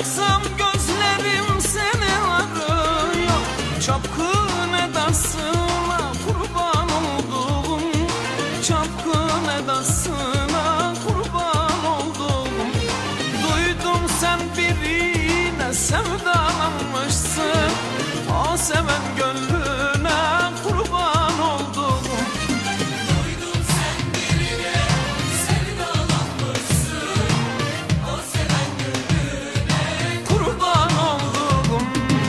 baksam gözlerim seni arıyor. Çapkın edasına kurban oldum, çapkın edasına kurban oldum. Duydum sen birine sevdalanmışsın, o seven gönlüne kurban oldum. Duydum sen birine sevdalanmışsın, o seven gönlüne Kurban oldum.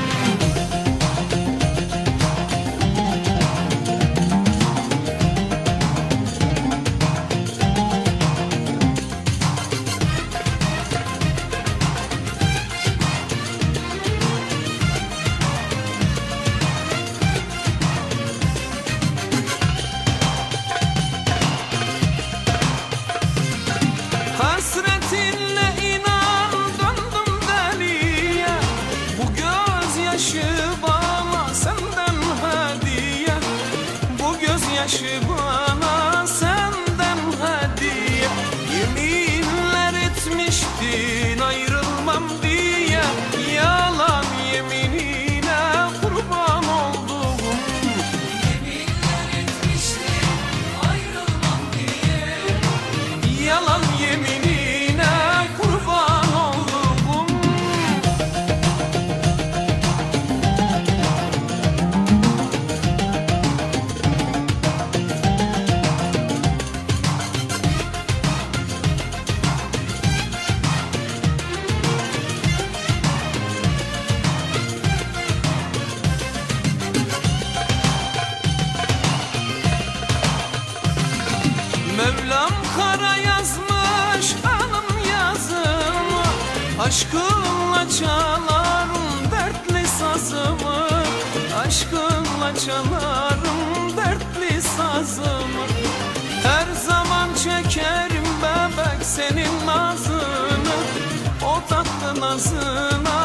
Hasretinle inan döndüm deliye, bu gözyaşı bana senden hediye, bu gözyaşı bana senden hediye. Yeminler etmiştin ayrılmam diye, yalan yeminine kurban oldum. yeminler etmiştin ayrılmam diye. Yalan yeminine kurban oldum. Mevlam kara yazmış alın yazımı, aşkınla çalarım dertli sazımı, aşkınla çalarım dertli sazımı. Her zaman çekerim bebek senin nazını, o tatlı nazına